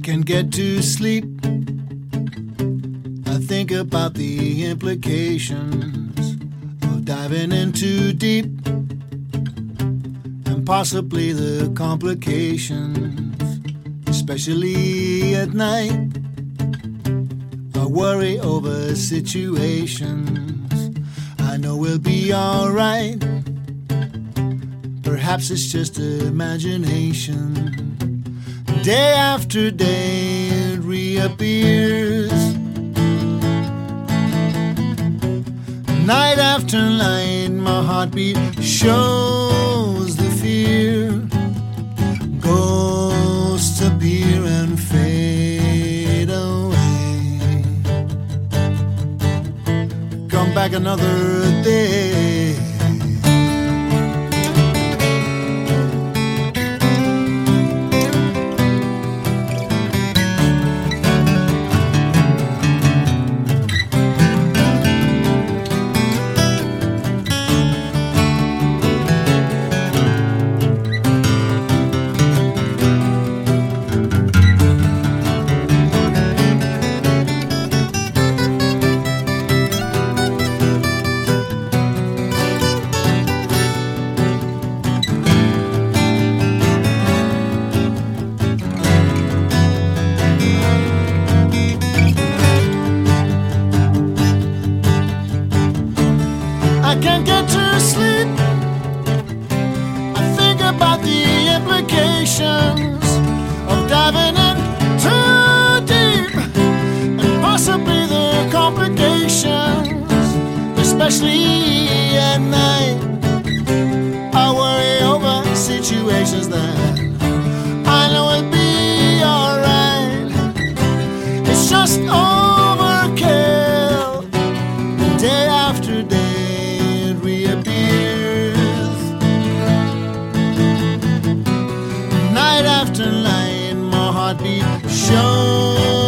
can't get to sleep. I think about the implications of diving in too deep, and possibly the complications, especially at night. I worry over situations I know we'll be alright. Perhaps it's just imagination. Day after day it reappears. Night after night my heartbeat shows the fear. Ghosts appear and fade away. Come back another day. I can't get to sleep. I think about the implications of diving in too deep, and possibly the complications, especially at night. I worry over situations that I know will be alright. It's just overkill. Day after day after night, my heartbeat shows